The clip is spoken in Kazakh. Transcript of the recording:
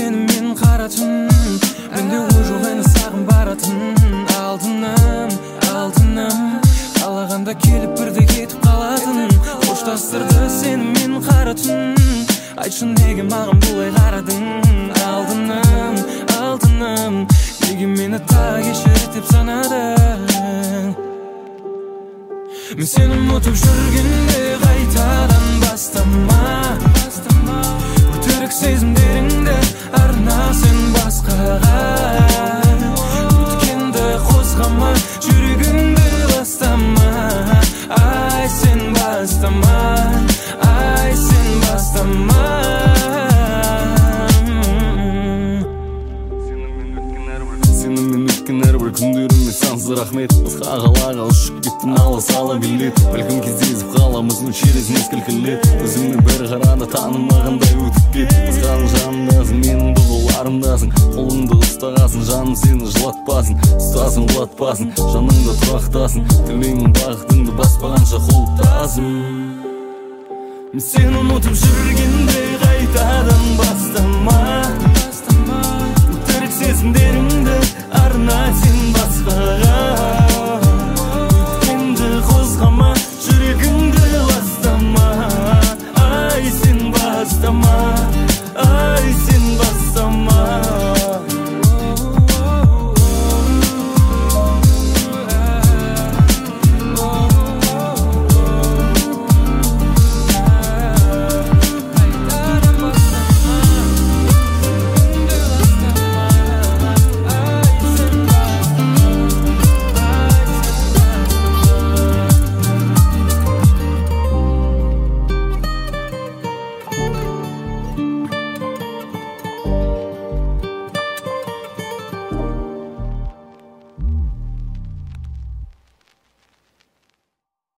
сені мен қара түн менде ой жоқ әні сағын баратын алтыным қалағанда келіп бірде кетіп қалатын қоштастырды сені мен қара түн айтшы неге маған бұлай қарадың алтыным неге мені тағы кешір деп санадың мен сені ұмытып жүргенде қайтадан бастама өтірік сезімдеріңді арна сен басқаға өткенді қозғама жүрегіңді ластама ай сен бастама сенімен өткен әрбір күндеріме сансыз рахмет басқа қалаға ұшып кеттім алыс ала билет бәлкім кездесіп қаламыз через несколько лет өзіңмен бір қарада танымағандай өтіп кет басқаның жанындасың менің бұғыларымдасың қолыңды ұстағасын жаным сені жылатпасын ұстасын құлатпасын жаныңда тұрақтасын тілеймін бақытыңды баспағанша құлыптасын мен сені ұмытып жүргенде қайтадан бастама